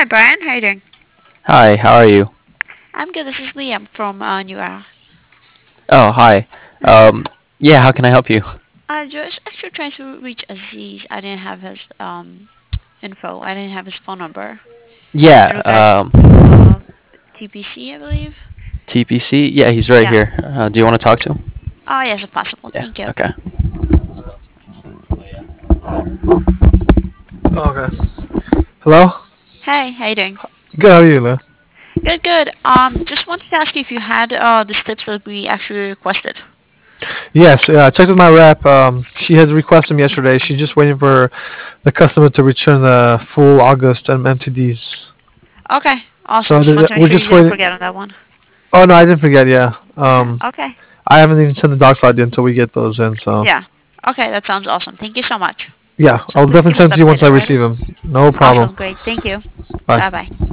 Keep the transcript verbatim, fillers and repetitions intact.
Brian. How you doing? Hi, how are you? I'm good. This is Liam from uh, New Era. Oh, hi. Um, yeah, how can I help you? I just actually trying to reach Aziz. I didn't have his um info. I didn't have his phone number. Yeah, In regards um, to uh, T P C, I believe. T P C? Yeah, he's right Yeah. here. Uh, do you want to talk to him? Oh, yes, if possible. Yeah, Thank you. okay. Okay. Hello? Hey, how you doing? Good, how are you, Lou? Good, good. Um, just wanted to ask you if you had uh the slips that we actually requested. Yes, yeah, I checked with my rep. Um, she had requested them yesterday. She's just waiting for the customer to return the full August um, M T Ds. Okay, awesome. So Just want th- to make we're sure you just didn't waiting. forget on that one. Oh, no, I didn't forget, yeah. Um, Okay. I haven't even sent the docs out yet until we get those in, so. Yeah. Okay, that sounds awesome. Thank you so much. Yeah, So I'll please definitely keep us send it to you once I updated, right? receive them. No problem. Awesome. Great. Thank you. Bye. Bye bye.